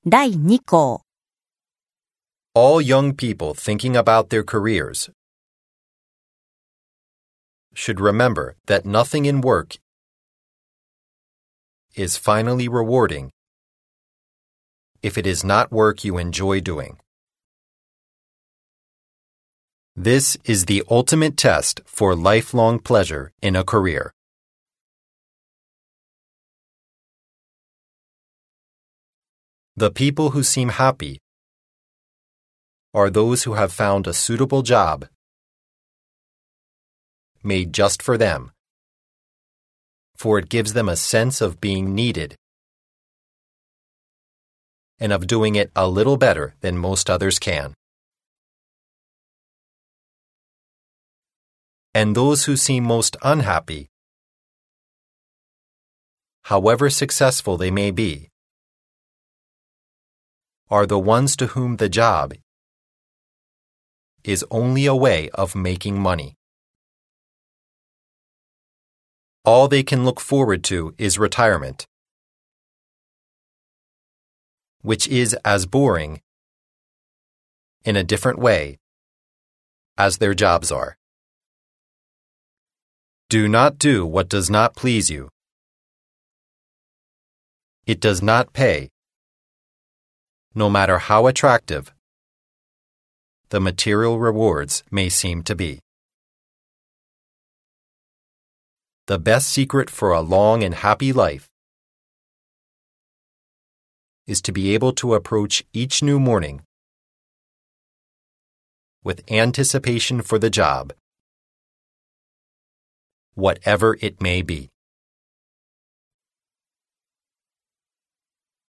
第2項 All young people thinking about their careers should remember that nothing in work is finally rewarding if it is not work you enjoy doing. This is the ultimate test for lifelong pleasure in a career. The people who seem happy are those who have found a suitable job made just for them, for it gives them a sense of being needed and of doing it a little better than most others can. And those who seem most unhappy, however successful they may be, are the ones to whom the job is only a way of making money. All they can look forward to is retirement, which is as boring, in a different way, as their jobs are. Do not do what does not please you. It does not pay, no matter how attractive the material rewards may seem to be. The best secret for a long and happy life is to be able to approach each new morning with anticipation for the job, whatever it may be.